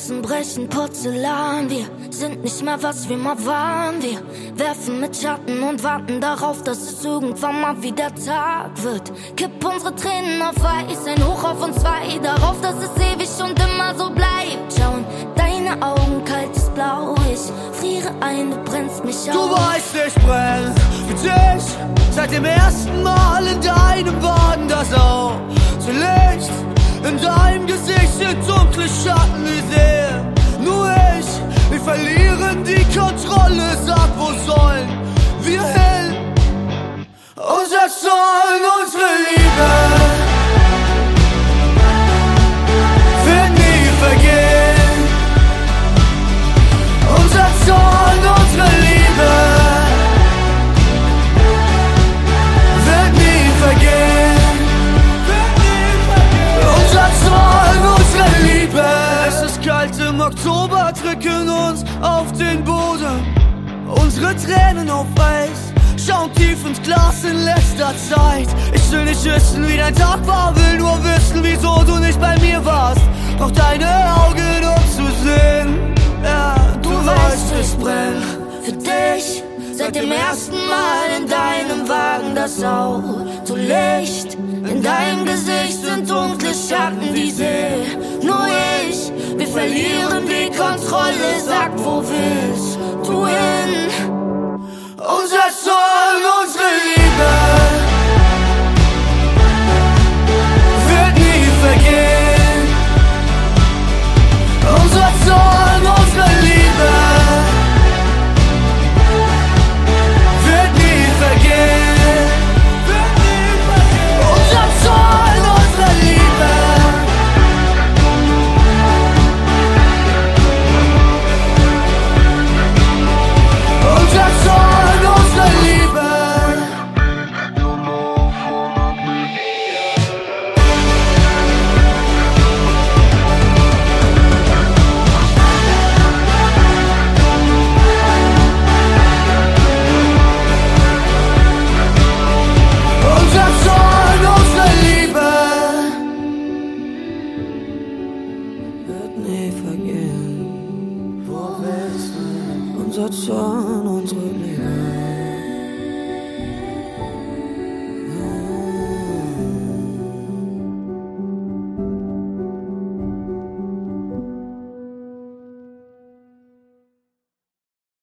Herzen brechen Porzellan. Wir sind nicht mehr, was wir mal waren. Wir werfen mit Schatten und warten darauf, dass es irgendwann mal wieder Tag wird. Kipp unsere Tränen auf Eis, ein Hoch auf uns zwei, darauf, dass es ewig und immer so bleibt. Schauen deine Augen, kaltes Blau, ich friere ein, du brennst mich auf. Du weißt, ich brenn für dich, seit dem ersten Mal in deinem Wagen, das auch so Licht. In deinem Gesicht sind dunkle Schatten, ich sehe nur ich. Wir verlieren die Kontrolle, sag, wo sollen wir hin? Unser Zorn, unsere Liebe wird nie vergehen. Unser Zorn, unsere Liebe wird nie vergehen. Unser Zorn, unsere Liebe. Es ist kalt im Oktober, drücken uns auf den Boden. Unsere Tränen auf Eis, schauen tief ins Glas in letzter Zeit. Ich will nicht wissen, wie dein Tag war, will nur wissen, wieso du nicht bei mir warst. Brauch deine Augen, um zu sehen. Ja, du weißt, ich brenn für dich, seit dem ersten Mal in deinem Wagen, das Autolicht. In deinem Gesicht sind dunkle Schatten, die sehe nur ich. Wir verlieren die Kontrolle, sag, wo willst du hin? Unser Zorn, unsere Liebe wird nie vergehen. Unser Zorn, unsere Liebe wird nie vergehen. Unser Zorn, unsere Liebe unser Zorn, unsere Liebe. Unser Zorn, unsere Liebe wird nie vergehen. Wo bist du? Unser Zorn, unsere Liebe.